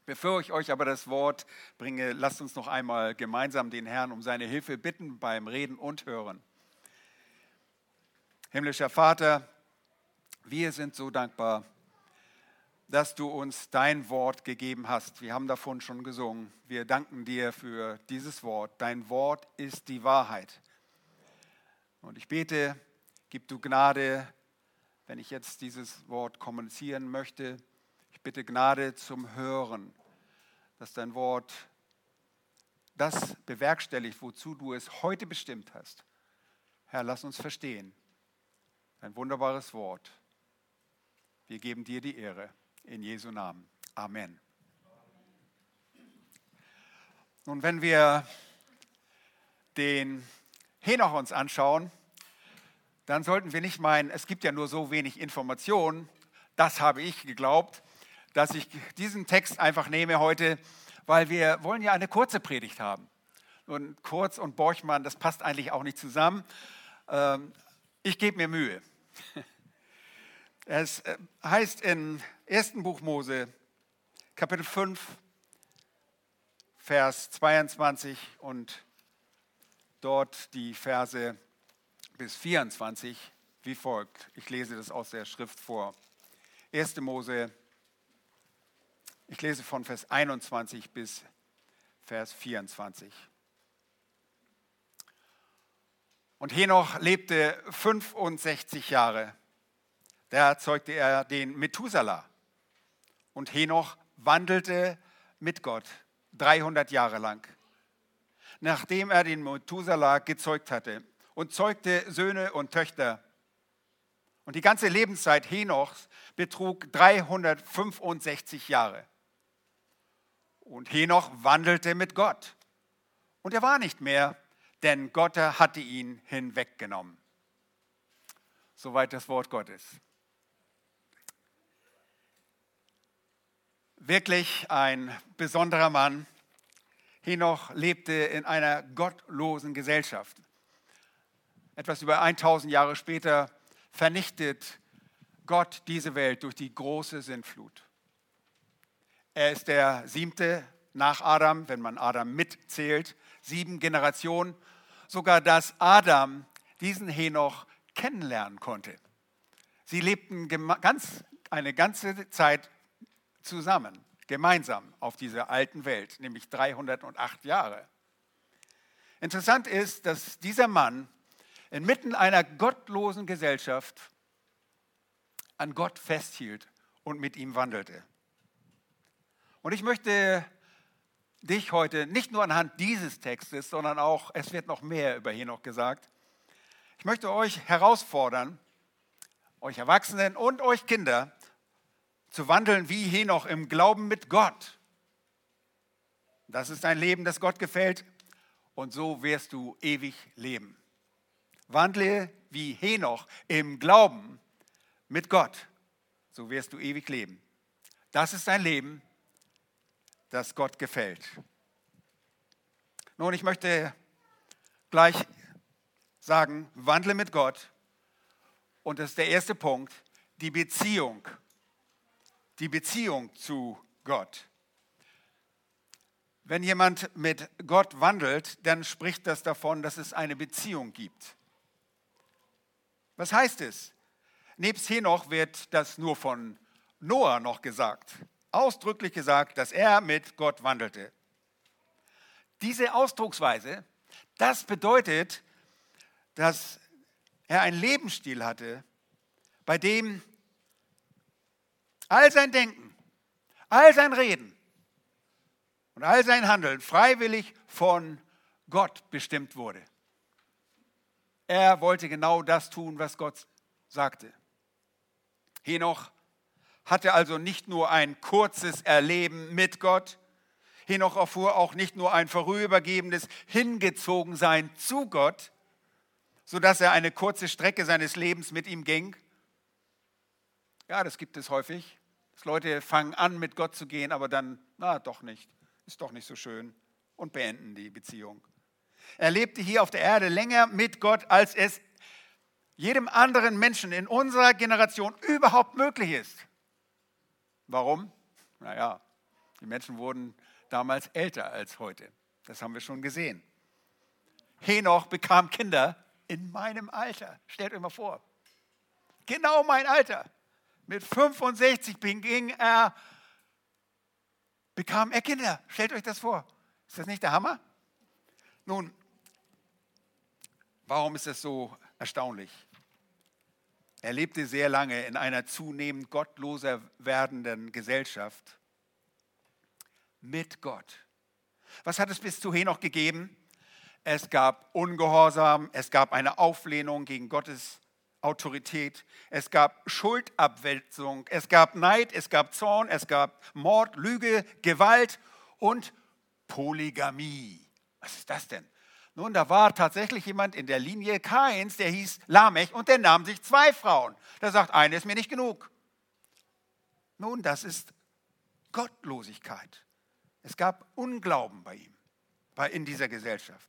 Bevor ich euch aber das Wort bringe, lasst uns noch einmal gemeinsam den Herrn um seine Hilfe bitten beim Reden und Hören. Himmlischer Vater, wir sind so dankbar, dass du uns dein Wort gegeben hast. Wir haben davon schon gesungen. Wir danken dir für dieses Wort. Dein Wort ist die Wahrheit. Und ich bete, gib du Gnade, wenn ich jetzt dieses Wort kommunizieren möchte. Ich bitte Gnade zum Hören, dass dein Wort das bewerkstelligt, wozu du es heute bestimmt hast. Herr, lass uns verstehen. Ein wunderbares Wort. Wir geben dir die Ehre. In Jesu Namen. Amen. Nun, wenn wir den Henoch uns anschauen, dann sollten wir nicht meinen, es gibt ja nur so wenig Informationen. Das habe ich geglaubt, dass ich diesen Text einfach nehme heute, weil wir wollen ja eine kurze Predigt haben. Und Kurz und Borchmann, das passt eigentlich auch nicht zusammen. Ich gebe mir Mühe. Es heißt im 1. Buch Mose, Kapitel 5, Vers 22 und dort die Verse bis 24 wie folgt. Ich lese das aus der Schrift vor. 1. Mose, ich lese von Vers 21 bis Vers 24. Und Henoch lebte 65 Jahre. Da zeugte er den Methuselah. Und Henoch wandelte mit Gott 300 Jahre lang, nachdem er den Methuselah gezeugt hatte, und zeugte Söhne und Töchter. Und die ganze Lebenszeit Henochs betrug 365 Jahre. Und Henoch wandelte mit Gott. Und er war nicht mehr, denn Gott hatte ihn hinweggenommen. Soweit das Wort Gottes. Wirklich ein besonderer Mann. Henoch lebte in einer gottlosen Gesellschaft. Etwas über 1000 Jahre später vernichtet Gott diese Welt durch die große Sintflut. Er ist der 7. nach Adam, wenn man Adam mitzählt, 7 Generationen. Sogar dass Adam diesen Henoch kennenlernen konnte. Sie lebten eine ganze Zeit zusammen, gemeinsam auf dieser alten Welt, nämlich 308 Jahre. Interessant ist, dass dieser Mann inmitten einer gottlosen Gesellschaft an Gott festhielt und mit ihm wandelte. Und ich möchte dich heute nicht nur anhand dieses Textes, sondern auch, es wird noch mehr über Henoch gesagt, ich möchte euch herausfordern, euch Erwachsenen und euch Kinder, zu wandeln wie Henoch im Glauben mit Gott. Das ist ein Leben, das Gott gefällt, und so wirst du ewig leben. Wandle wie Henoch im Glauben mit Gott, so wirst du ewig leben. Das ist ein Leben, das Gott gefällt. Nun, ich möchte gleich sagen, wandle mit Gott, und das ist der erste Punkt, die Beziehung zu Gott. Wenn jemand mit Gott wandelt, dann spricht das davon, dass es eine Beziehung gibt. Was heißt es? Nebst Henoch wird das nur von Noah noch gesagt. Ausdrücklich gesagt, dass er mit Gott wandelte. Diese Ausdrucksweise, das bedeutet, dass er einen Lebensstil hatte, bei dem all sein Denken, all sein Reden und all sein Handeln freiwillig von Gott bestimmt wurde. Er wollte genau das tun, was Gott sagte. Henoch hatte also nicht nur ein kurzes Erleben mit Gott, Henoch erfuhr auch nicht nur ein vorübergehendes Hingezogensein zu Gott, sodass er eine kurze Strecke seines Lebens mit ihm ging. Ja, das gibt es häufig. Dass Leute fangen an, mit Gott zu gehen, aber dann, doch nicht. Ist doch nicht so schön. Und beenden die Beziehung. Er lebte hier auf der Erde länger mit Gott, als es jedem anderen Menschen in unserer Generation überhaupt möglich ist. Warum? Die Menschen wurden damals älter als heute. Das haben wir schon gesehen. Henoch bekam Kinder in meinem Alter. Stellt euch mal vor. Genau mein Alter. Mit 65 bekam er Kinder. Stellt euch das vor. Ist das nicht der Hammer? Nun, warum ist das so erstaunlich? Er lebte sehr lange in einer zunehmend gottloser werdenden Gesellschaft mit Gott. Was hat es bis zu Henoch gegeben? Es gab Ungehorsam, es gab eine Auflehnung gegen Gottes Autorität, es gab Schuldabwälzung, es gab Neid, es gab Zorn, es gab Mord, Lüge, Gewalt und Polygamie. Was ist das denn? Nun, da war tatsächlich jemand in der Linie Kains, der hieß Lamech und der nahm sich 2 Frauen. Der sagt, eine ist mir nicht genug. Nun, das ist Gottlosigkeit. Es gab Unglauben bei ihm, in dieser Gesellschaft.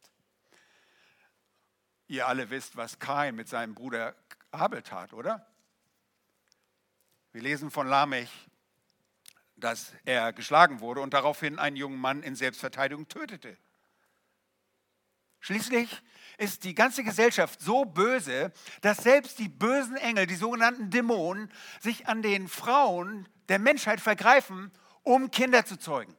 Ihr alle wisst, was Kain mit seinem Bruder Abel tat, oder? Wir lesen von Lamech, dass er geschlagen wurde und daraufhin einen jungen Mann in Selbstverteidigung tötete. Schließlich ist die ganze Gesellschaft so böse, dass selbst die bösen Engel, die sogenannten Dämonen, sich an den Frauen der Menschheit vergreifen, um Kinder zu zeugen.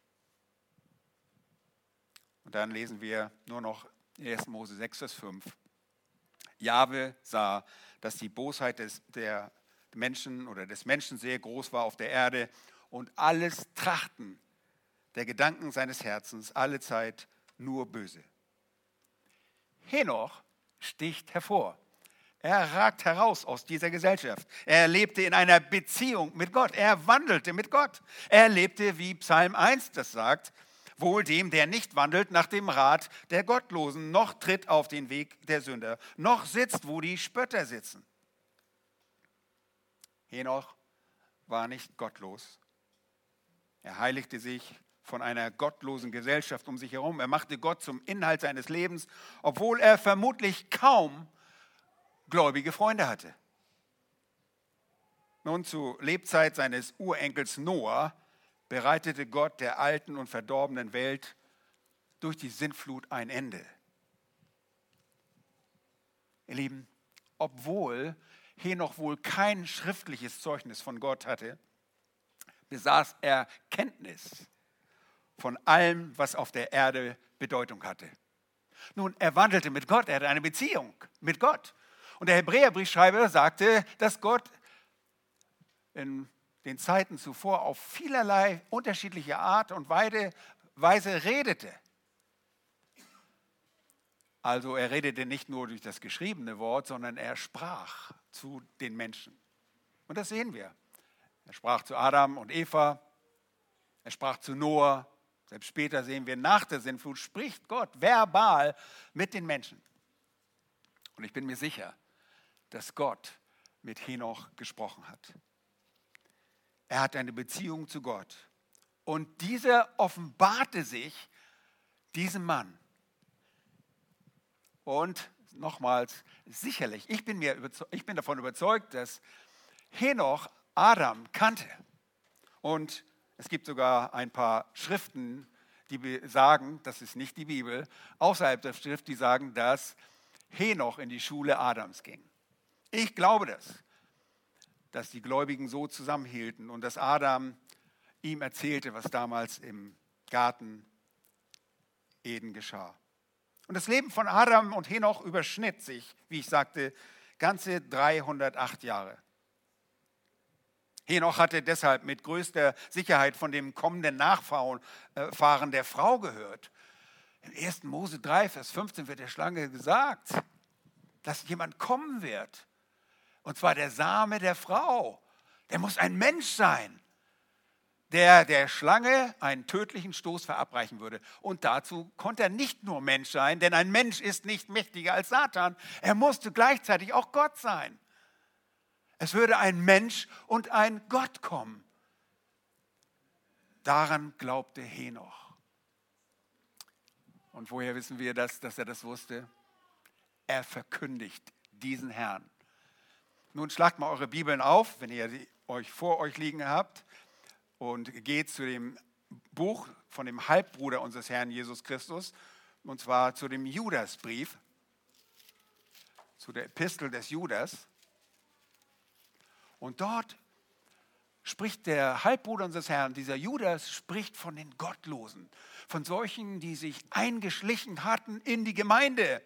Und dann lesen wir nur noch 1. Mose 6, Vers 5. Jahwe sah, dass die Bosheit der Menschen oder des Menschen sehr groß war auf der Erde und alles Trachten der Gedanken seines Herzens alle Zeit nur böse. Henoch sticht hervor. Er ragt heraus aus dieser Gesellschaft. Er lebte in einer Beziehung mit Gott. Er wandelte mit Gott. Er lebte, wie Psalm 1 das sagt, wohl dem, der nicht wandelt nach dem Rat der Gottlosen, noch tritt auf den Weg der Sünder, noch sitzt, wo die Spötter sitzen. Henoch war nicht gottlos. Er heiligte sich von einer gottlosen Gesellschaft um sich herum. Er machte Gott zum Inhalt seines Lebens, obwohl er vermutlich kaum gläubige Freunde hatte. Nun, zur Lebzeit seines Urenkels Noah bereitete Gott der alten und verdorbenen Welt durch die Sintflut ein Ende. Ihr Lieben, obwohl Henoch wohl kein schriftliches Zeugnis von Gott hatte, besaß er Kenntnis von allem, was auf der Erde Bedeutung hatte. Nun, er wandelte mit Gott, er hatte eine Beziehung mit Gott. Und der Hebräerbriefschreiber sagte, dass Gott in den Zeiten zuvor auf vielerlei unterschiedliche Art und Weise redete. Also er redete nicht nur durch das geschriebene Wort, sondern er sprach zu den Menschen. Und das sehen wir. Er sprach zu Adam und Eva, er sprach zu Noah. Selbst später sehen wir, nach der Sintflut spricht Gott verbal mit den Menschen. Und ich bin mir sicher, dass Gott mit Henoch gesprochen hat. Er hatte eine Beziehung zu Gott. Und dieser offenbarte sich diesem Mann. Und nochmals, sicherlich, ich bin davon überzeugt, dass Henoch Adam kannte. Und es gibt sogar ein paar Schriften, die sagen, das ist nicht die Bibel, außerhalb der Schrift, die sagen, dass Henoch in die Schule Adams ging. Ich glaube das, dass die Gläubigen so zusammenhielten und dass Adam ihm erzählte, was damals im Garten Eden geschah. Und das Leben von Adam und Henoch überschnitt sich, wie ich sagte, ganze 308 Jahre. Henoch hatte deshalb mit größter Sicherheit von dem kommenden Nachfahren der Frau gehört. Im 1. Mose 3, Vers 15 wird der Schlange gesagt, dass jemand kommen wird. Und zwar der Same der Frau. Der muss ein Mensch sein, der Schlange einen tödlichen Stoß verabreichen würde. Und dazu konnte er nicht nur Mensch sein, denn ein Mensch ist nicht mächtiger als Satan. Er musste gleichzeitig auch Gott sein. Es würde ein Mensch und ein Gott kommen. Daran glaubte Henoch. Und woher wissen wir das, dass er das wusste? Er verkündigt diesen Herrn. Nun schlagt mal eure Bibeln auf, wenn ihr euch vor euch liegen habt, und geht zu dem Buch von dem Halbbruder unseres Herrn Jesus Christus, und zwar zu dem Judasbrief, zu der Epistel des Judas. Und dort spricht der Halbbruder unseres Herrn, dieser Judas, spricht von den Gottlosen, von solchen, die sich eingeschlichen hatten in die Gemeinde.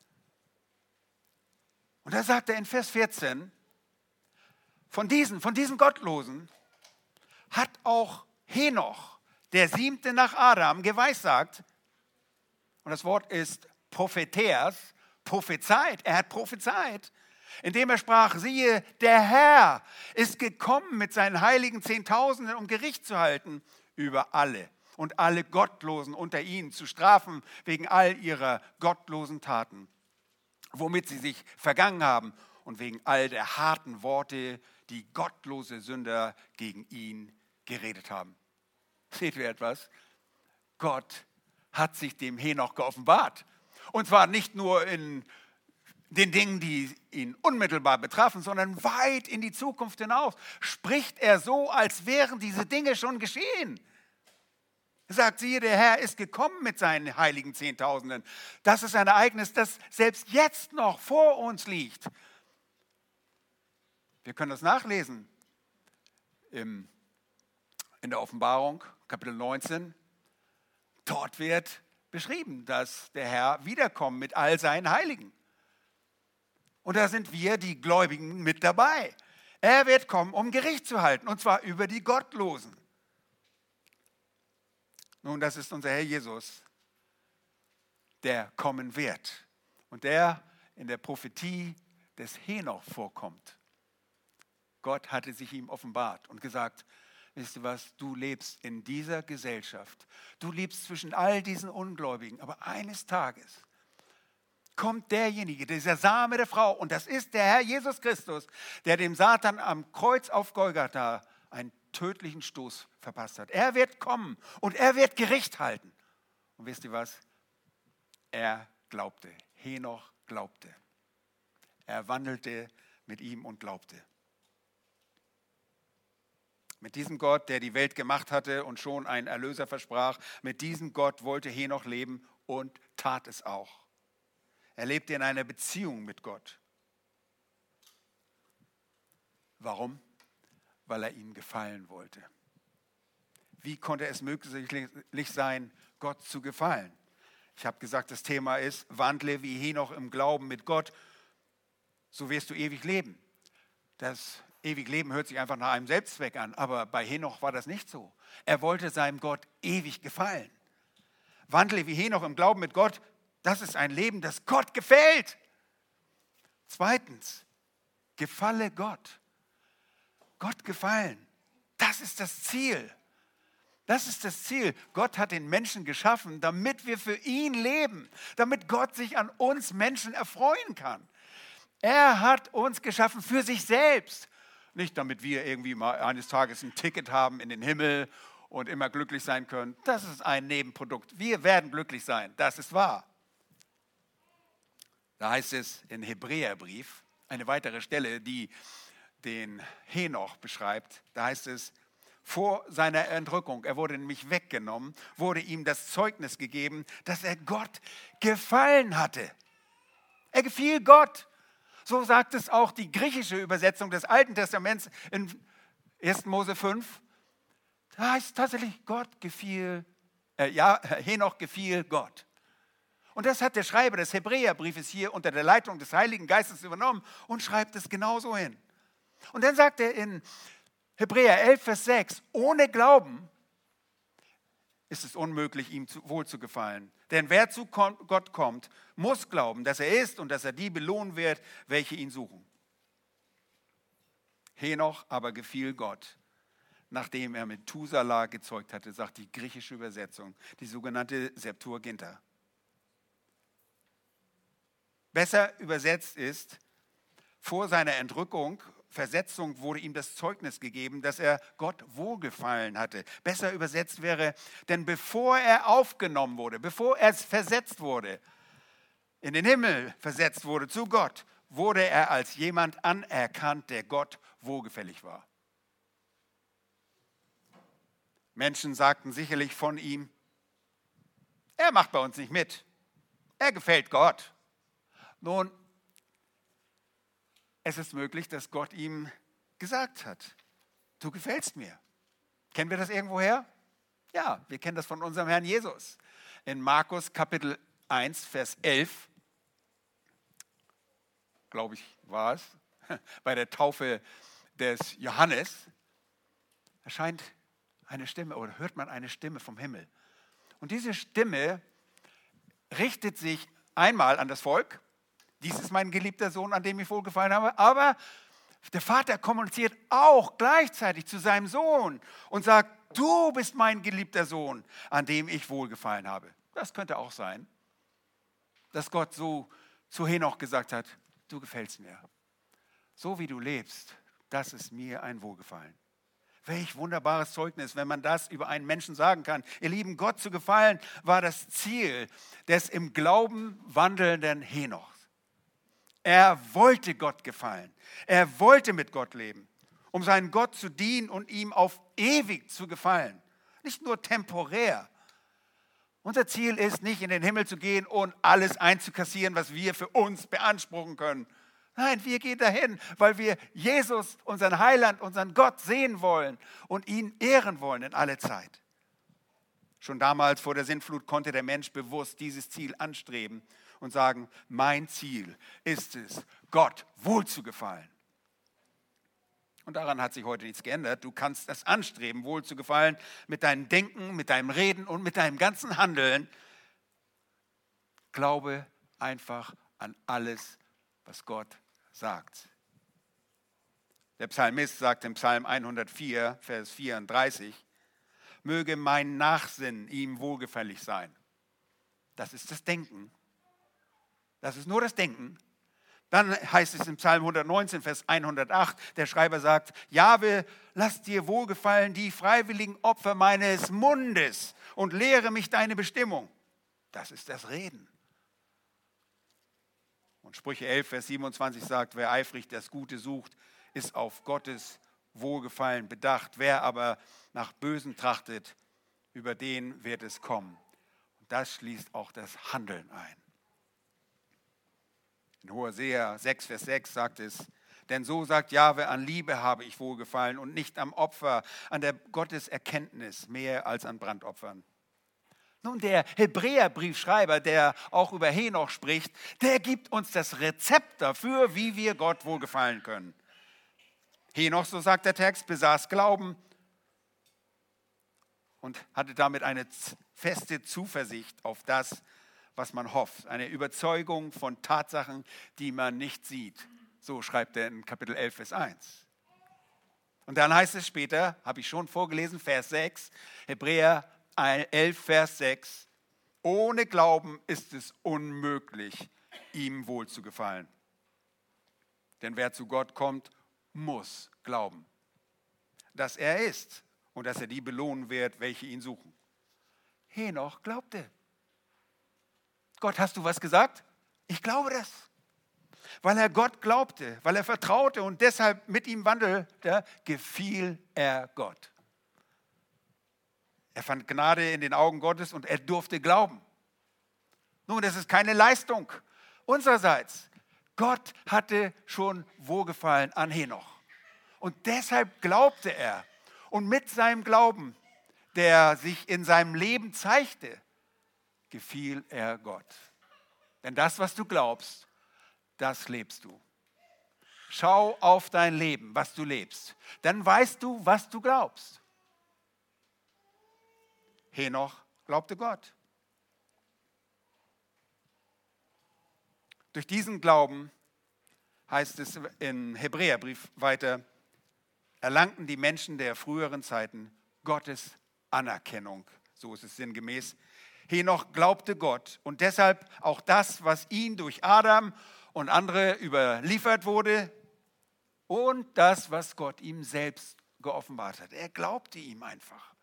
Und da sagt er in Vers 14, von diesen Gottlosen hat auch Henoch, der 7. nach Adam, geweissagt. Und das Wort ist propheteas, prophezeit. Er hat prophezeit, indem er sprach, siehe, der Herr ist gekommen mit seinen heiligen Zehntausenden, um Gericht zu halten über alle und alle Gottlosen unter ihnen zu strafen wegen all ihrer gottlosen Taten, womit sie sich vergangen haben und wegen all der harten Worte, die gottlose Sünder gegen ihn geredet haben. Seht ihr etwas? Gott hat sich dem Henoch geoffenbart. Und zwar nicht nur in den Dingen, die ihn unmittelbar betrafen, sondern weit in die Zukunft hinaus. Spricht er so, als wären diese Dinge schon geschehen. Er sagt, siehe, der Herr ist gekommen mit seinen heiligen Zehntausenden. Das ist ein Ereignis, das selbst jetzt noch vor uns liegt. Wir können das nachlesen in der Offenbarung, Kapitel 19. Dort wird beschrieben, dass der Herr wiederkommt mit all seinen Heiligen. Und da sind wir, die Gläubigen, mit dabei. Er wird kommen, um Gericht zu halten, und zwar über die Gottlosen. Nun, das ist unser Herr Jesus, der kommen wird und der in der Prophetie des Henoch vorkommt. Gott hatte sich ihm offenbart und gesagt, wisst ihr was, du lebst in dieser Gesellschaft, du lebst zwischen all diesen Ungläubigen, aber eines Tages kommt derjenige, dieser Same der Frau, und das ist der Herr Jesus Christus, der dem Satan am Kreuz auf Golgatha einen tödlichen Stoß verpasst hat. Er wird kommen und er wird Gericht halten. Und wisst ihr was? Er glaubte. Henoch glaubte. Er wandelte mit ihm und glaubte. Mit diesem Gott, der die Welt gemacht hatte und schon einen Erlöser versprach, mit diesem Gott wollte Henoch leben und tat es auch. Er lebte in einer Beziehung mit Gott. Warum? Weil er ihm gefallen wollte. Wie konnte es möglich sein, Gott zu gefallen? Ich habe gesagt, das Thema ist, wandle wie Henoch im Glauben mit Gott, so wirst du ewig leben. Das ewig Leben hört sich einfach nach einem Selbstzweck an, aber bei Henoch war das nicht so. Er wollte seinem Gott ewig gefallen. Wandle wie Henoch im Glauben mit Gott, das ist ein Leben, das Gott gefällt. Zweitens, gefalle Gott. Gott gefallen, das ist das Ziel. Das ist das Ziel. Gott hat den Menschen geschaffen, damit wir für ihn leben, damit Gott sich an uns Menschen erfreuen kann. Er hat uns geschaffen für sich selbst. Nicht damit wir irgendwie mal eines Tages ein Ticket haben in den Himmel und immer glücklich sein können. Das ist ein Nebenprodukt. Wir werden glücklich sein, das ist wahr. Da heißt es in Hebräerbrief, eine weitere Stelle, die den Henoch beschreibt, da heißt es, vor seiner Entrückung, er wurde nämlich weggenommen, wurde ihm das Zeugnis gegeben, dass er Gott gefallen hatte. Er gefiel Gott. So sagt es auch die griechische Übersetzung des Alten Testaments in 1. Mose 5. Da heißt tatsächlich, Henoch gefiel Gott. Und das hat der Schreiber des Hebräerbriefes hier unter der Leitung des Heiligen Geistes übernommen und schreibt es genauso hin. Und dann sagt er in Hebräer 11, Vers 6, ohne Glauben ist es unmöglich, ihm wohl zu gefallen. Denn wer zu Gott kommt, muss glauben, dass er ist und dass er die belohnen wird, welche ihn suchen. Henoch aber gefiel Gott, nachdem er Methuselah gezeugt hatte, sagt die griechische Übersetzung, die sogenannte Septuaginta. Besser übersetzt ist, vor seiner Entrückung, Versetzung, wurde ihm das Zeugnis gegeben, dass er Gott wohlgefallen hatte. Besser übersetzt wäre, denn bevor er aufgenommen wurde, bevor er versetzt wurde, in den Himmel versetzt wurde zu Gott, wurde er als jemand anerkannt, der Gott wohlgefällig war. Menschen sagten sicherlich von ihm, er macht bei uns nicht mit. Er gefällt Gott. Nun, es ist möglich, dass Gott ihm gesagt hat, du gefällst mir. Kennen wir das irgendwoher? Ja, wir kennen das von unserem Herrn Jesus. In Markus Kapitel 1, Vers 11, glaube ich, war es, bei der Taufe des Johannes, erscheint eine Stimme oder hört man eine Stimme vom Himmel. Und diese Stimme richtet sich einmal an das Volk. Dies ist mein geliebter Sohn, an dem ich wohlgefallen habe. Aber der Vater kommuniziert auch gleichzeitig zu seinem Sohn und sagt, du bist mein geliebter Sohn, an dem ich wohlgefallen habe. Das könnte auch sein, dass Gott so zu Henoch gesagt hat, du gefällst mir. So wie du lebst, das ist mir ein Wohlgefallen. Welch wunderbares Zeugnis, wenn man das über einen Menschen sagen kann. Ihr Lieben, Gott zu gefallen war das Ziel des im Glauben wandelnden Henochs. Er wollte Gott gefallen. Er wollte mit Gott leben, um seinen Gott zu dienen und ihm auf ewig zu gefallen. Nicht nur temporär. Unser Ziel ist nicht, in den Himmel zu gehen und alles einzukassieren, was wir für uns beanspruchen können. Nein, wir gehen dahin, weil wir Jesus, unseren Heiland, unseren Gott sehen wollen und ihn ehren wollen in alle Zeit. Schon damals vor der Sintflut konnte der Mensch bewusst dieses Ziel anstreben und sagen, mein Ziel ist es, Gott wohlzugefallen. Und daran hat sich heute nichts geändert. Du kannst das anstreben, wohlzugefallen mit deinem Denken, mit deinem Reden und mit deinem ganzen Handeln. Glaube einfach an alles, was Gott sagt. Der Psalmist sagt im Psalm 104, Vers 34, möge mein Nachsinn ihm wohlgefällig sein. Das ist das Denken. Das ist nur das Denken. Dann heißt es im Psalm 119, Vers 108, der Schreiber sagt, Jahwe, lass dir wohlgefallen die freiwilligen Opfer meines Mundes und lehre mich deine Bestimmung. Das ist das Reden. Und Sprüche 11, Vers 27 sagt, wer eifrig das Gute sucht, ist auf Gottes Wohlgefallen bedacht. Wer aber nach Bösen trachtet, über den wird es kommen. Und das schließt auch das Handeln ein. In Hosea 6, Vers 6 sagt es, denn so sagt Jahwe, an Liebe habe ich wohlgefallen und nicht am Opfer, an der Gotteserkenntnis mehr als an Brandopfern. Nun, der Hebräerbriefschreiber, der auch über Henoch spricht, der gibt uns das Rezept dafür, wie wir Gott wohlgefallen können. Henoch, so sagt der Text, besaß Glauben und hatte damit eine feste Zuversicht auf das, was man hofft. Eine Überzeugung von Tatsachen, die man nicht sieht. So schreibt er in Kapitel 11, Vers 1. Und dann heißt es später, habe ich schon vorgelesen, Vers 6, Hebräer 11, Vers 6, ohne Glauben ist es unmöglich, ihm wohlzugefallen. Denn wer zu Gott kommt, muss glauben, dass er ist und dass er die belohnen wird, welche ihn suchen. Henoch glaubte. Gott, hast du was gesagt? Ich glaube das. Weil er Gott glaubte, weil er vertraute und deshalb mit ihm wandelte, gefiel er Gott. Er fand Gnade in den Augen Gottes und er durfte glauben. Nun, das ist keine Leistung unsererseits. Gott hatte schon Wohlgefallen an Henoch. Und deshalb glaubte er. Und mit seinem Glauben, der sich in seinem Leben zeigte, gefiel er Gott. Denn das, was du glaubst, das lebst du. Schau auf dein Leben, was du lebst. Dann weißt du, was du glaubst. Henoch glaubte Gott. Durch diesen Glauben, heißt es im Hebräerbrief weiter, erlangten die Menschen der früheren Zeiten Gottes Anerkennung. So ist es sinngemäß. Henoch glaubte Gott und deshalb auch das, was ihm durch Adam und andere überliefert wurde und das, was Gott ihm selbst geoffenbart hat. Er glaubte ihm einfach.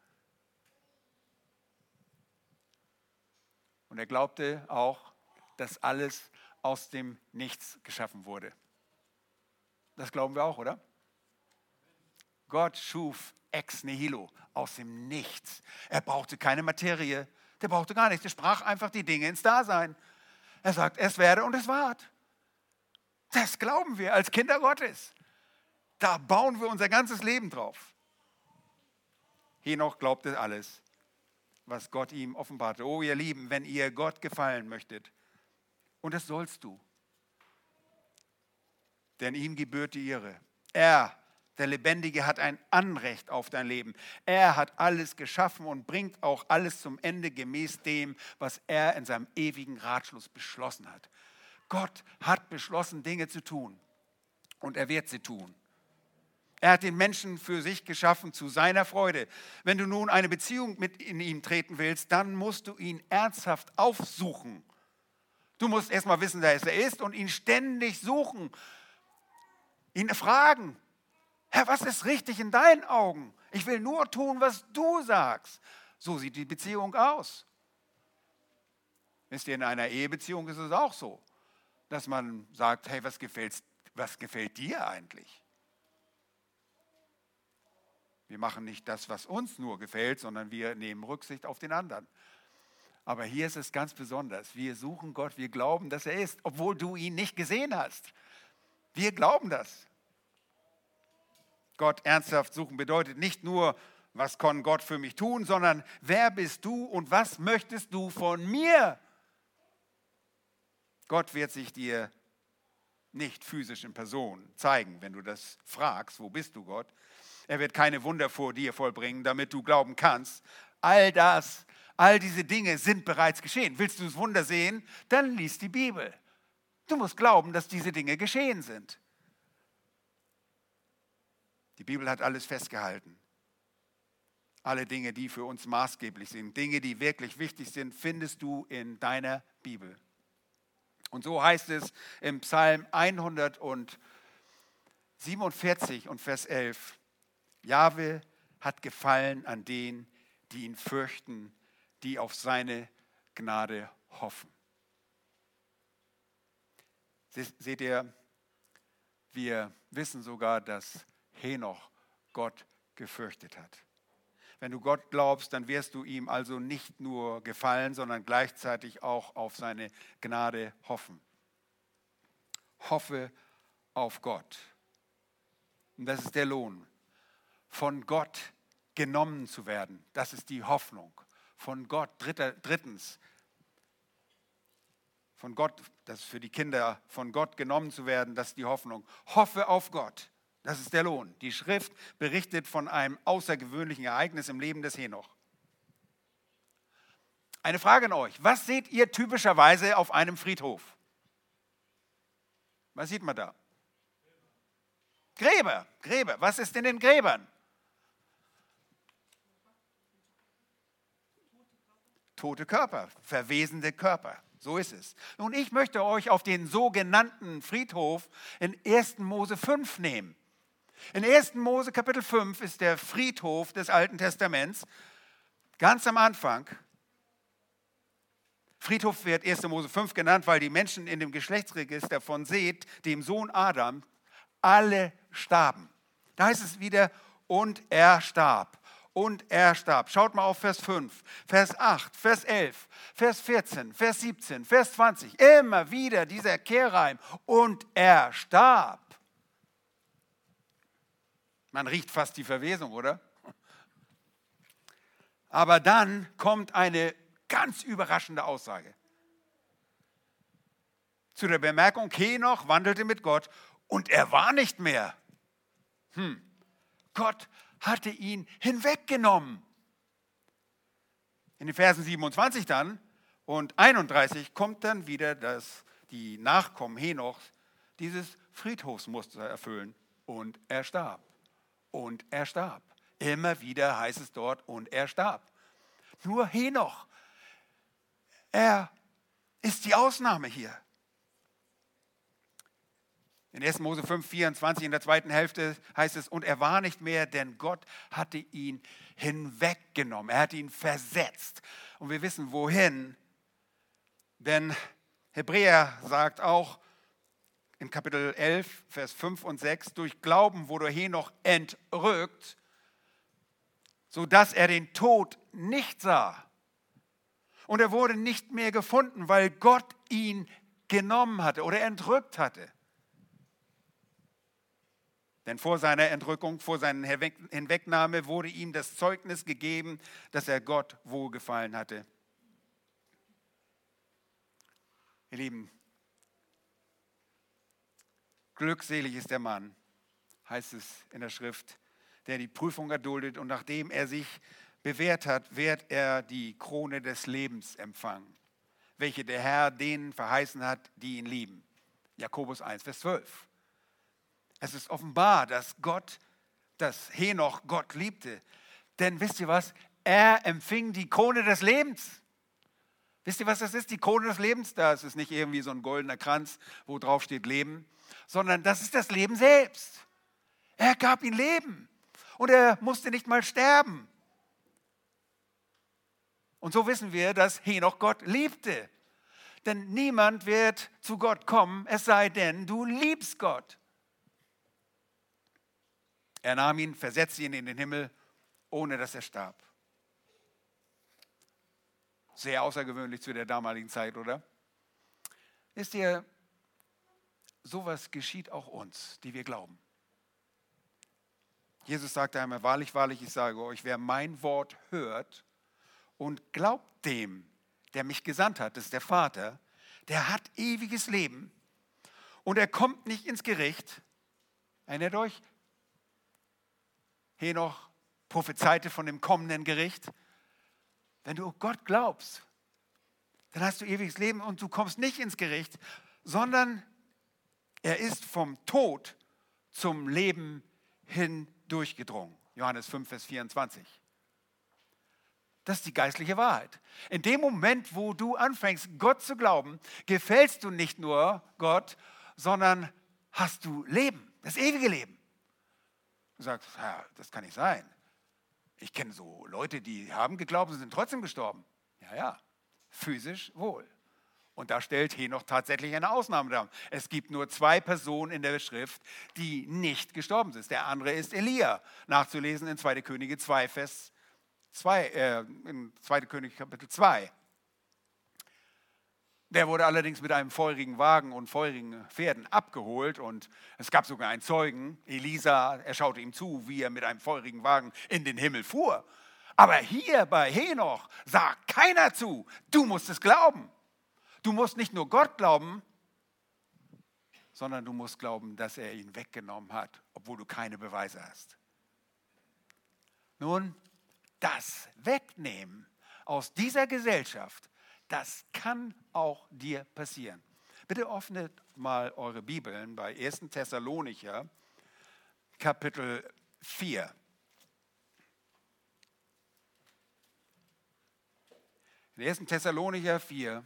Und er glaubte auch, dass alles aus dem Nichts geschaffen wurde. Das glauben wir auch, oder? Gott schuf ex nihilo, aus dem Nichts. Er brauchte keine Materie, der brauchte gar nichts. Er sprach einfach die Dinge ins Dasein. Er sagt, es werde und es ward. Das glauben wir als Kinder Gottes. Da bauen wir unser ganzes Leben drauf. Henoch glaubte alles, was Gott ihm offenbarte. Oh, ihr Lieben, wenn ihr Gott gefallen möchtet, und das sollst du, denn ihm gebührt die Ehre. Er, der Lebendige, hat ein Anrecht auf dein Leben. Er hat alles geschaffen und bringt auch alles zum Ende gemäß dem, was er in seinem ewigen Ratschluss beschlossen hat. Gott hat beschlossen, Dinge zu tun und er wird sie tun. Er hat den Menschen für sich geschaffen zu seiner Freude. Wenn du nun eine Beziehung mit in ihn treten willst, dann musst du ihn ernsthaft aufsuchen. Du musst erstmal wissen, wer er ist und ihn ständig suchen. Ihn fragen, Herr, was ist richtig in deinen Augen? Ich will nur tun, was du sagst. So sieht die Beziehung aus. Wisst ihr, in einer Ehebeziehung ist es auch so, dass man sagt, hey, was gefällt dir eigentlich? Wir machen nicht das, was uns nur gefällt, sondern wir nehmen Rücksicht auf den anderen. Aber hier ist es ganz besonders. Wir suchen Gott, wir glauben, dass er ist, obwohl du ihn nicht gesehen hast. Wir glauben das. Gott ernsthaft suchen bedeutet nicht nur, was kann Gott für mich tun, sondern wer bist du und was möchtest du von mir? Gott wird sich dir nicht physisch in Person zeigen, wenn du das fragst, wo bist du Gott? Er wird keine Wunder vor dir vollbringen, damit du glauben kannst. All diese Dinge sind bereits geschehen. Willst du das Wunder sehen? Dann lies die Bibel. Du musst glauben, dass diese Dinge geschehen sind. Die Bibel hat alles festgehalten. Alle Dinge, die für uns maßgeblich sind, Dinge, die wirklich wichtig sind, findest du in deiner Bibel. Und so heißt es im Psalm 147 und Vers 11, Jahwe hat Gefallen an denen, die ihn fürchten, die auf seine Gnade hoffen. Seht ihr, wir wissen sogar, dass Henoch Gott gefürchtet hat. Wenn du Gott glaubst, dann wirst du ihm also nicht nur gefallen, sondern gleichzeitig auch auf seine Gnade hoffen. Hoffe auf Gott. Und das ist der Lohn. Von Gott genommen zu werden, das ist die Hoffnung. Von Gott, drittens, von Gott, das ist für die Kinder, von Gott genommen zu werden, das ist die Hoffnung. Hoffe auf Gott, das ist der Lohn. Die Schrift berichtet von einem außergewöhnlichen Ereignis im Leben des Henoch. Eine Frage an euch, was seht ihr typischerweise auf einem Friedhof? Was sieht man da? Gräber. Was ist in den Gräbern? Tote Körper, verwesende Körper. So ist es. Nun, ich möchte euch auf den sogenannten Friedhof in 1. Mose 5 nehmen. In 1. Mose Kapitel 5 ist der Friedhof des Alten Testaments. Ganz am Anfang. Friedhof wird 1. Mose 5 genannt, weil die Menschen in dem Geschlechtsregister von Seth, dem Sohn Adam, alle starben. Da heißt es wieder, und er starb. Und er starb. Schaut mal auf Vers 5, Vers 8, Vers 11, Vers 14, Vers 17, Vers 20. Immer wieder dieser Kehrreim. Und er starb. Man riecht fast die Verwesung, oder? Aber dann kommt eine ganz überraschende Aussage. Zu der Bemerkung, Henoch wandelte mit Gott und er war nicht mehr. Gott hatte ihn hinweggenommen. In den Versen 27 dann und 31 kommt dann wieder, dass die Nachkommen Henochs dieses Friedhofsmuster erfüllen. Und er starb. Und er starb. Immer wieder heißt es dort, und er starb. Nur Henoch, er ist die Ausnahme hier. In 1. Mose 5, 24 in der zweiten Hälfte heißt es, und er war nicht mehr, denn Gott hatte ihn hinweggenommen. Er hat ihn versetzt. Und wir wissen, wohin. Denn Hebräer sagt auch, in Kapitel 11, Vers 5 und 6, durch Glauben wurde Henoch entrückt, sodass er den Tod nicht sah. Und er wurde nicht mehr gefunden, weil Gott ihn genommen hatte oder entrückt hatte. Denn vor seiner Entrückung, vor seiner Hinwegnahme wurde ihm das Zeugnis gegeben, dass er Gott wohlgefallen hatte. Ihr Lieben, glückselig ist der Mann, heißt es in der Schrift, der die Prüfung erduldet und nachdem er sich bewährt hat, wird er die Krone des Lebens empfangen, welche der Herr denen verheißen hat, die ihn lieben. Jakobus 1, Vers 12. Es ist offenbar, dass Henoch Gott liebte. Denn wisst ihr was? Er empfing die Krone des Lebens. Wisst ihr, was das ist? Die Krone des Lebens? Das ist nicht irgendwie so ein goldener Kranz, wo drauf steht Leben, sondern das ist das Leben selbst. Er gab ihm Leben und er musste nicht mal sterben. Und so wissen wir, dass Henoch Gott liebte. Denn niemand wird zu Gott kommen, es sei denn, du liebst Gott. Er nahm ihn, versetzte ihn in den Himmel, ohne dass er starb. Sehr außergewöhnlich zu der damaligen Zeit, oder? Wisst ihr, sowas geschieht auch uns, die wir glauben. Jesus sagte einmal, wahrlich, wahrlich, ich sage euch, wer mein Wort hört und glaubt dem, der mich gesandt hat, das ist der Vater, der hat ewiges Leben und er kommt nicht ins Gericht. Erinnert euch? Henoch prophezeite von dem kommenden Gericht. Wenn du Gott glaubst, dann hast du ewiges Leben und du kommst nicht ins Gericht, sondern er ist vom Tod zum Leben hindurchgedrungen. Johannes 5, Vers 24. Das ist die geistliche Wahrheit. In dem Moment, wo du anfängst, Gott zu glauben, gefällst du nicht nur Gott, sondern hast du Leben, das ewige Leben. Du sagst, ja, das kann nicht sein. Ich kenne so Leute, die haben geglaubt und sind trotzdem gestorben. Ja, physisch wohl. Und da stellt Henoch tatsächlich eine Ausnahme dar. Es gibt nur 2 Personen in der Schrift, die nicht gestorben sind. Der andere ist Elia, nachzulesen in 2. Könige 2, Vers 2, in 2. Könige Kapitel 2. Der wurde allerdings mit einem feurigen Wagen und feurigen Pferden abgeholt und es gab sogar einen Zeugen, Elisa, er schaute ihm zu, wie er mit einem feurigen Wagen in den Himmel fuhr. Aber hier bei Henoch sagt keiner zu, du musst es glauben. Du musst nicht nur Gott glauben, sondern du musst glauben, dass er ihn weggenommen hat, obwohl du keine Beweise hast. Nun, das Wegnehmen aus dieser Gesellschaft, das kann auch dir passieren. Bitte öffnet mal eure Bibeln bei 1. Thessalonicher, Kapitel 4. In 1. Thessalonicher 4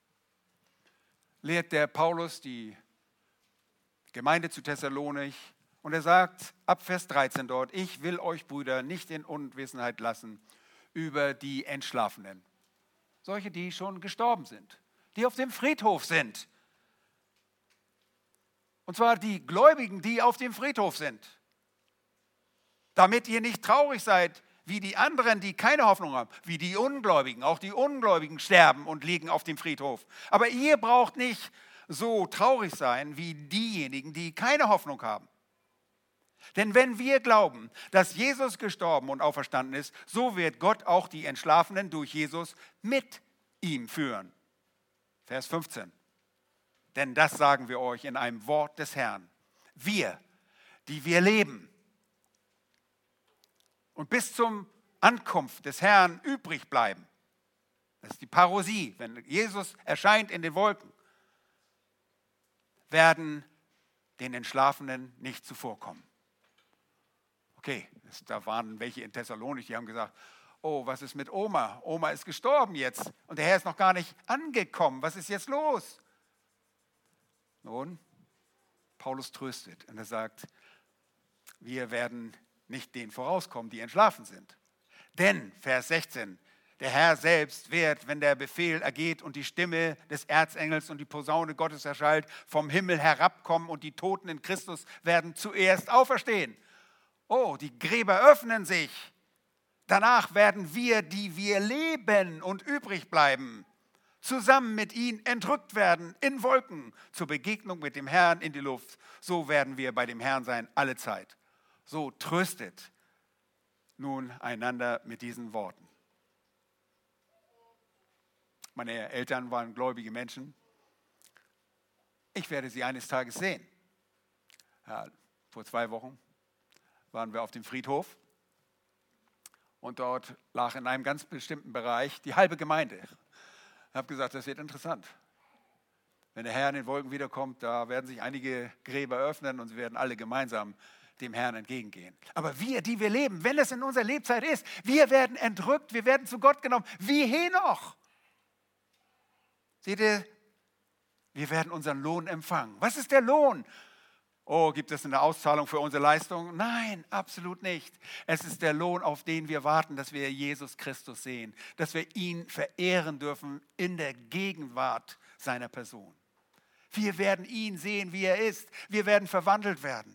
lehrt der Paulus die Gemeinde zu Thessalonich und er sagt ab Vers 13 dort, ich will euch Brüder nicht in Unwissenheit lassen über die Entschlafenen. Solche, die schon gestorben sind, die auf dem Friedhof sind. Und zwar die Gläubigen, die auf dem Friedhof sind. Damit ihr nicht traurig seid, wie die anderen, die keine Hoffnung haben, wie die Ungläubigen. Auch die Ungläubigen sterben und liegen auf dem Friedhof. Aber ihr braucht nicht so traurig sein, wie diejenigen, die keine Hoffnung haben. Denn wenn wir glauben, dass Jesus gestorben und auferstanden ist, so wird Gott auch die Entschlafenen durch Jesus mit ihm führen. Vers 15. Denn das sagen wir euch in einem Wort des Herrn. Wir, die wir leben und bis zum Ankunft des Herrn übrig bleiben. Das ist die Parousie, wenn Jesus erscheint in den Wolken, werden den Entschlafenen nicht zuvorkommen. Okay, da waren welche in Thessalonich, die haben gesagt, oh, was ist mit Oma? Oma ist gestorben jetzt und der Herr ist noch gar nicht angekommen. Was ist jetzt los? Nun, Paulus tröstet und er sagt, wir werden nicht denen vorauskommen, die entschlafen sind. Denn, Vers 16, Der Herr selbst wird, wenn der Befehl ergeht und die Stimme des Erzengels und die Posaune Gottes erschallt, vom Himmel herabkommen und die Toten in Christus werden zuerst auferstehen. Oh, die Gräber öffnen sich. Danach werden wir, die wir leben und übrig bleiben, zusammen mit ihnen entrückt werden in Wolken zur Begegnung mit dem Herrn in die Luft. So werden wir bei dem Herrn sein alle Zeit. So tröstet nun einander mit diesen Worten. Meine Eltern waren gläubige Menschen. Ich werde sie eines Tages sehen. Ja, vor 2 Wochen waren wir auf dem Friedhof und dort lag in einem ganz bestimmten Bereich die halbe Gemeinde. Ich habe gesagt, das wird interessant. Wenn der Herr in den Wolken wiederkommt, da werden sich einige Gräber öffnen und sie werden alle gemeinsam dem Herrn entgegengehen. Aber wir, die wir leben, wenn es in unserer Lebzeit ist, wir werden entrückt, wir werden zu Gott genommen, wie Henoch. Seht ihr, wir werden unseren Lohn empfangen. Was ist der Lohn? Oh, gibt es eine Auszahlung für unsere Leistung? Nein, absolut nicht. Es ist der Lohn, auf den wir warten, dass wir Jesus Christus sehen, dass wir ihn verehren dürfen in der Gegenwart seiner Person. Wir werden ihn sehen, wie er ist. Wir werden verwandelt werden.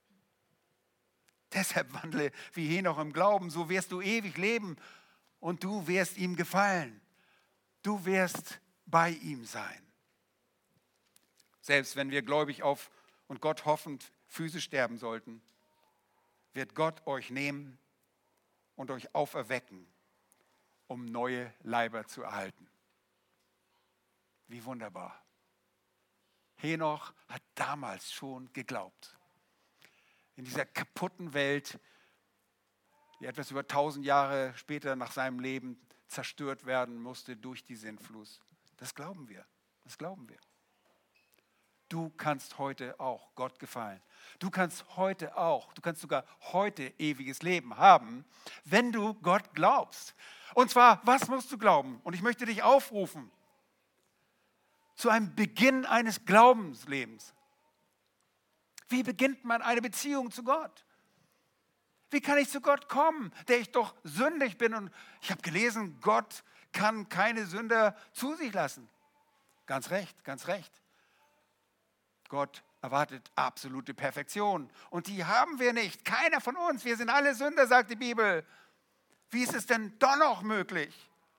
Deshalb wandle wie Henoch im Glauben, so wirst du ewig leben und du wirst ihm gefallen. Du wirst bei ihm sein. Selbst wenn wir gläubig auf und Gott hoffend physisch sterben sollten, wird Gott euch nehmen und euch auferwecken, um neue Leiber zu erhalten. Wie wunderbar. Henoch hat damals schon geglaubt. In dieser kaputten Welt, die etwas über 1000 Jahre später nach seinem Leben zerstört werden musste durch die Sintflut. Das glauben wir. Das glauben wir. Du kannst heute auch Gott gefallen. Du kannst sogar heute ewiges Leben haben, wenn du Gott glaubst. Und zwar, was musst du glauben? Und ich möchte dich aufrufen zu einem Beginn eines Glaubenslebens. Wie beginnt man eine Beziehung zu Gott? Wie kann ich zu Gott kommen, der ich doch sündig bin? Und ich habe gelesen, Gott kann keine Sünder zu sich lassen. Ganz recht, ganz recht. Gott erwartet absolute Perfektion. Und die haben wir nicht. Keiner von uns. Wir sind alle Sünder, sagt die Bibel. Wie ist es denn doch noch möglich?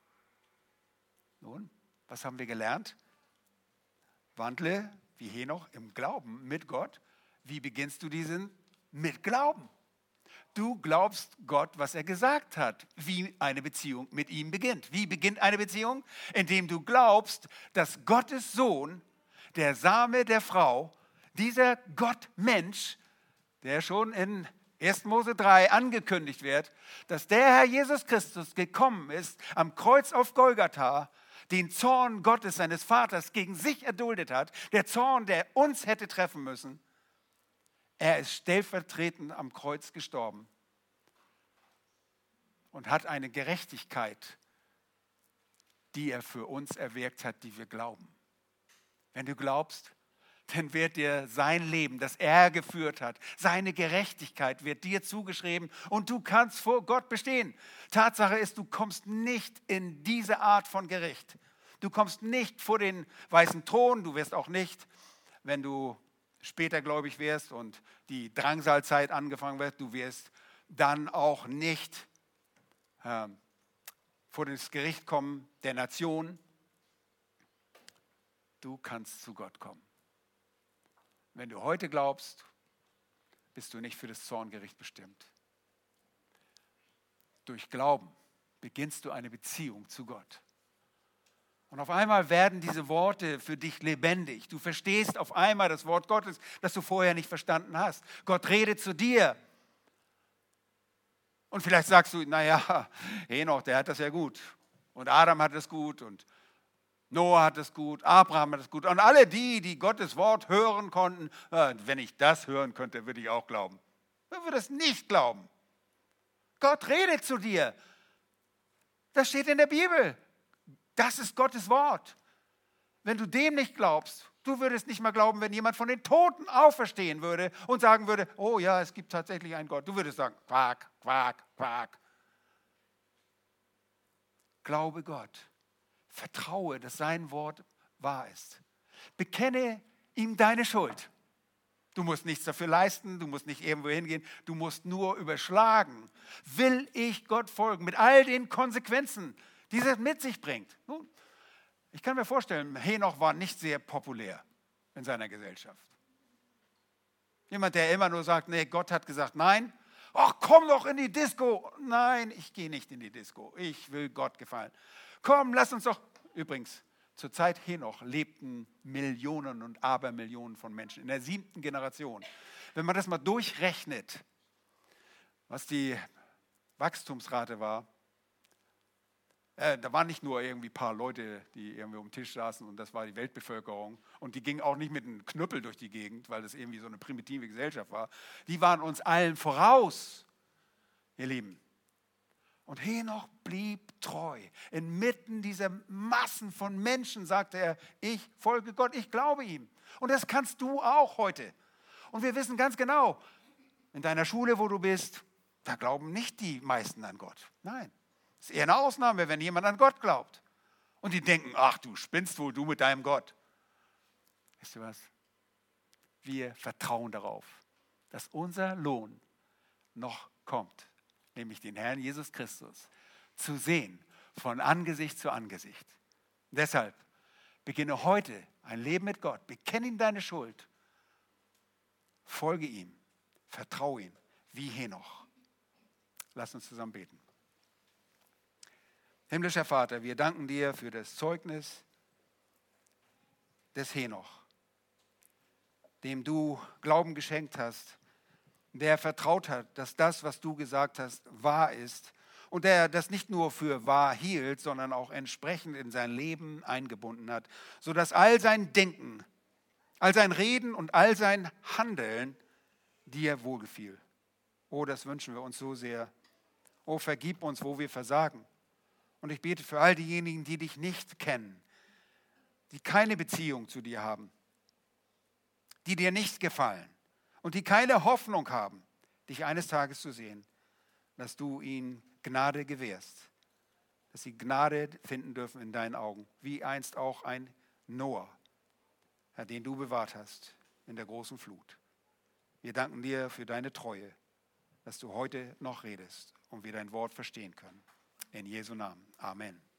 Nun, was haben wir gelernt? Wandle wie Henoch im Glauben mit Gott. Wie beginnst du diesen? Mit Glauben. Du glaubst Gott, was er gesagt hat, wie eine Beziehung mit ihm beginnt. Wie beginnt eine Beziehung? Indem du glaubst, dass Gottes Sohn, der Same der Frau, dieser Gott-Mensch, der schon in 1. Mose 3 angekündigt wird, dass der Herr Jesus Christus gekommen ist, am Kreuz auf Golgatha, den Zorn Gottes, seines Vaters, gegen sich erduldet hat, der Zorn, der uns hätte treffen müssen. Er ist stellvertretend am Kreuz gestorben und hat eine Gerechtigkeit, die er für uns erwirkt hat, die wir glauben. Wenn du glaubst, dann wird dir sein Leben, das er geführt hat, seine Gerechtigkeit wird dir zugeschrieben und du kannst vor Gott bestehen. Tatsache ist, du kommst nicht in diese Art von Gericht. Du kommst nicht vor den weißen Thron, du wirst auch nicht, wenn du später gläubig wirst und die Drangsalzeit angefangen wird, du wirst dann auch nicht vor das Gericht kommen der Nation. Du kannst zu Gott kommen. Wenn du heute glaubst, bist du nicht für das Zorngericht bestimmt. Durch Glauben beginnst du eine Beziehung zu Gott. Und auf einmal werden diese Worte für dich lebendig. Du verstehst auf einmal das Wort Gottes, das du vorher nicht verstanden hast. Gott redet zu dir. Und vielleicht sagst du, naja, Henoch, der hat das ja gut. Und Adam hat es gut und Noah hat es gut, Abraham hat es gut. Und alle die Gottes Wort hören konnten, wenn ich das hören könnte, würde ich auch glauben. Wer würde es nicht glauben? Gott redet zu dir. Das steht in der Bibel. Das ist Gottes Wort. Wenn du dem nicht glaubst, du würdest nicht mal glauben, wenn jemand von den Toten auferstehen würde und sagen würde, oh ja, es gibt tatsächlich einen Gott. Du würdest sagen, Quark, Quark, Quark. glaube Gott. Vertraue, dass sein Wort wahr ist. Bekenne ihm deine Schuld. Du musst nichts dafür leisten, du musst nicht irgendwo hingehen, du musst nur überschlagen. Will ich Gott folgen mit all den Konsequenzen, die es mit sich bringt? Nun, ich kann mir vorstellen, Henoch war nicht sehr populär in seiner Gesellschaft. Jemand, der immer nur sagt, nee, Gott hat gesagt nein. Ach, komm doch in die Disco. Nein, ich gehe nicht in die Disco. Ich will Gott gefallen. Komm, lass uns doch. Übrigens, zur Zeit Henoch lebten Millionen und Abermillionen von Menschen in der 7. Generation. Wenn man das mal durchrechnet, was die Wachstumsrate war, da waren nicht nur irgendwie ein paar Leute, die irgendwie um den Tisch saßen und das war die Weltbevölkerung und die gingen auch nicht mit einem Knüppel durch die Gegend, weil das irgendwie so eine primitive Gesellschaft war. Die waren uns allen voraus, ihr Lieben. Und Henoch blieb treu. Inmitten dieser Massen von Menschen sagte er, ich folge Gott, ich glaube ihm. Und das kannst du auch heute. Und wir wissen ganz genau, in deiner Schule, wo du bist, da glauben nicht die meisten an Gott. Nein, es ist eher eine Ausnahme, wenn jemand an Gott glaubt. Und die denken, ach, du spinnst wohl, du mit deinem Gott. Weißt du was? Wir vertrauen darauf, dass unser Lohn noch kommt. Nämlich den Herrn Jesus Christus, zu sehen von Angesicht zu Angesicht. Deshalb beginne heute ein Leben mit Gott, bekenne ihm deine Schuld, folge ihm, vertraue ihm, wie Henoch. Lass uns zusammen beten. Himmlischer Vater, wir danken dir für das Zeugnis des Henoch, dem du Glauben geschenkt hast, der vertraut hat, dass das, was du gesagt hast, wahr ist und der das nicht nur für wahr hielt, sondern auch entsprechend in sein Leben eingebunden hat, sodass all sein Denken, all sein Reden und all sein Handeln dir wohlgefiel. Oh, das wünschen wir uns so sehr. Oh, vergib uns, wo wir versagen. Und ich bete für all diejenigen, die dich nicht kennen, die keine Beziehung zu dir haben, die dir nicht gefallen und die keine Hoffnung haben, dich eines Tages zu sehen, dass du ihnen Gnade gewährst, dass sie Gnade finden dürfen in deinen Augen, wie einst auch ein Noah, Herr, den du bewahrt hast in der großen Flut. Wir danken dir für deine Treue, dass du heute noch redest und wir dein Wort verstehen können. In Jesu Namen. Amen.